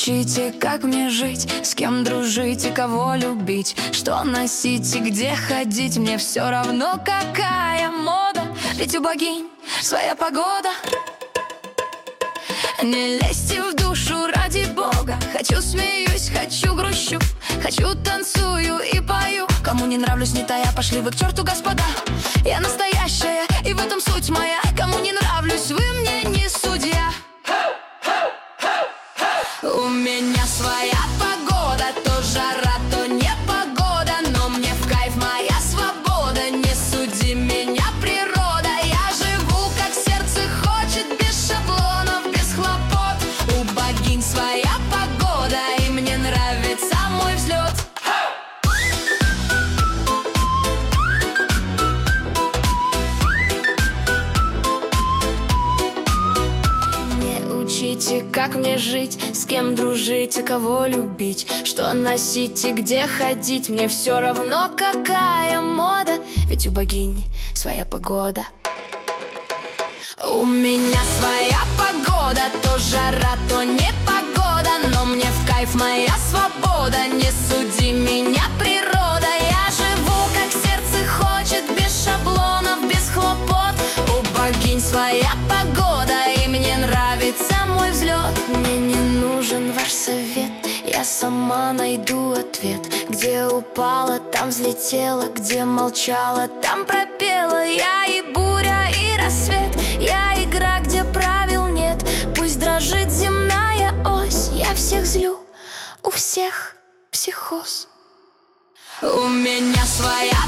учите, как мне жить, с кем дружить и кого любить, что носить и где ходить. Мне все равно, какая мода, ведь у богинь своя погода. Не лезьте в душу ради бога. Хочу смеюсь, хочу грущу, хочу танцую и пою. Кому не нравлюсь, не тая, пошли вы к черту, господа. Я настоящая, и в этом суть моя. Кому не нравлюсь, вы мне не судья. У меня своя погода, то жара, то непогода, но мне в кайф моя свобода. Не суди меня, природа. Я живу, как сердце хочет, без шаблонов, без хлопот. У богинь своя погода, и мне нравится мой взлет. Учите, как мне жить, с кем дружить и кого любить, что носить и где ходить. Мне все равно, какая мода, ведь у богини своя погода. У меня своя погода, то жара, то непогода, но мне в кайф моя свобода. Не суди меня, природа. Я живу, как сердце хочет, без шаблонов, без хлопот. У богинь своя погода, и мне нравится мой взлет. Мне не нужен ваш совет, я сама найду ответ. Где упала, там взлетела, где молчала, там пропела. Я и буря, и рассвет, я игра, где правил нет. Пусть дрожит земная ось, я всех злю, у всех психоз. У меня своя